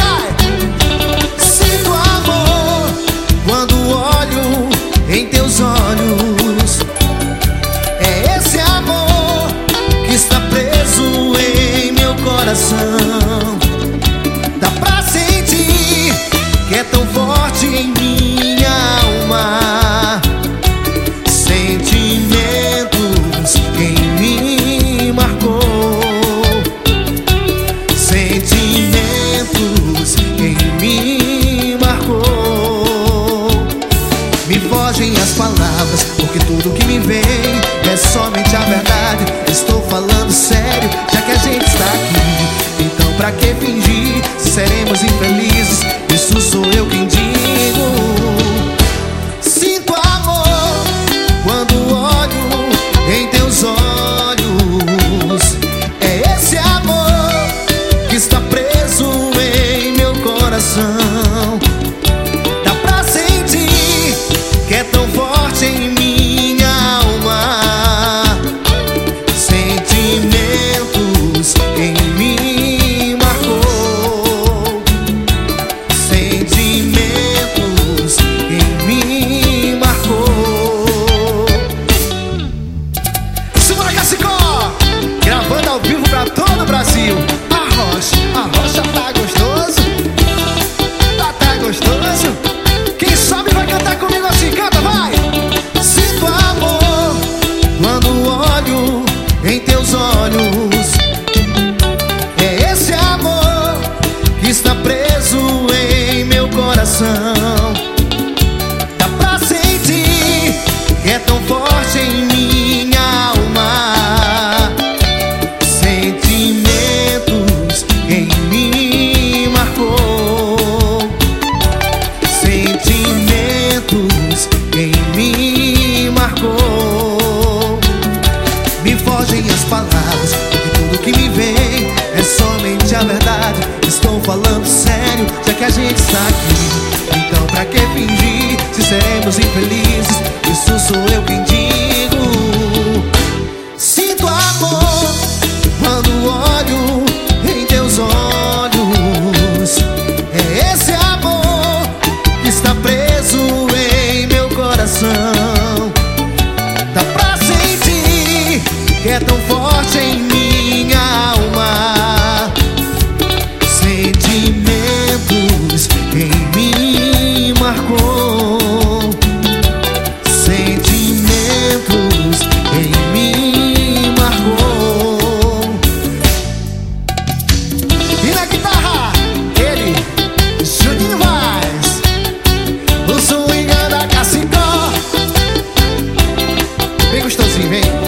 vai! Sinto amor quando olho em teus olhos. É esse amor que está preso em meu coração. Dá pra sentir que é tão forte em minha alma. Sentimentos em mim marcou. Sentimentos em mim marcou. Me fogem as palavras, porque tudo que me vem é somente a verdade. Estou falando sério, já que a gente está aqui. Então pra que fingir, se seremos infelizes? Isso sou eu quem digo. Sinto amor quando olho em teus olhos. É esse amor que está preso em meu coração. Dá pra sentir que é tão forte em minha alma. Sentimentos em mim marcou. Sentimentos em mim marcou. Simona Cacicó, gravando ao vivo pra todo o Brasil. A rocha tá gostoso. Tá gostoso. Quem sabe vai cantar comigo assim, canta, vai! Sinto amor quando olho em teus olhos. É esse amor que está preso em meu coração. Dá pra sentir que é tão forte em minha alma. Sentimentos em mim marcou. Sentimentos em mim marcou. Me fogem as palavras, porque tudo que me vem é somente a verdade. Estou falando sério, já que a gente está aqui. Então pra que fingir, se seremos infelizes? Isso sou eu quem digo. Sinto amor quando olho em teus olhos. É esse amor que está preso em meu coração. Dá pra sentir que é tão forte em minha alma. Sentimentos em mim marcou. Sentimentos em mim marcou. E na guitarra, ele, Juninho Vaz, o swing da Cacicó. Bem gostosinho, vem.